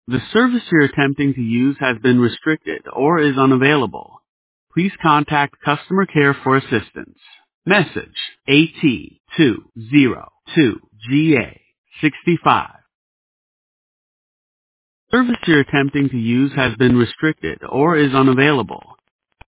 The service you're attempting to use has been restricted or is unavailable. Please contact customer care for assistance. Message AT202GA65. Service you're attempting to use has been restricted or is unavailable.